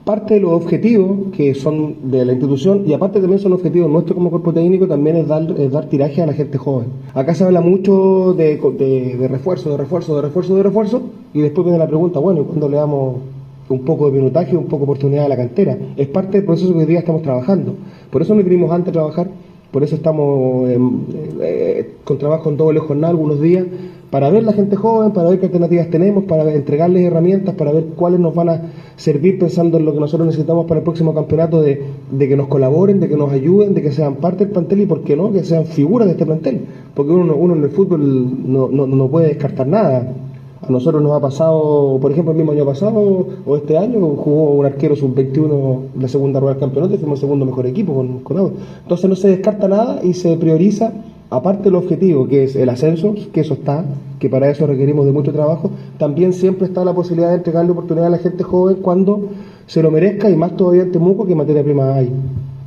Parte de los objetivos que son de la institución y aparte también son objetivos nuestros como cuerpo técnico, también es dar tiraje a la gente joven. Acá se habla mucho de refuerzo, de refuerzo, de refuerzo, de refuerzo y después viene la pregunta, bueno, ¿y cuándo le damos un poco de minutaje, un poco de oportunidad a la cantera? Es parte del proceso que hoy día estamos trabajando. Por eso nos vinimos antes a trabajar, por eso estamos con trabajo en doble jornada algunos días, para ver la gente joven, para ver qué alternativas tenemos, para entregarles herramientas, para ver cuáles nos van a servir pensando en lo que nosotros necesitamos para el próximo campeonato, de que nos colaboren, de que nos ayuden, de que sean parte del plantel y, por qué no, que sean figuras de este plantel. Porque uno en el fútbol no puede descartar nada. A nosotros nos ha pasado, por ejemplo, el mismo año pasado o este año, jugó un arquero sub-21 la segunda rueda del campeonato y fuimos el segundo mejor equipo con Audax. Entonces no se descarta nada y se prioriza, aparte del objetivo que es el ascenso, que eso está, que para eso requerimos de mucho trabajo, también siempre está la posibilidad de entregarle oportunidad a la gente joven cuando se lo merezca y más todavía en Temuco que materia prima hay.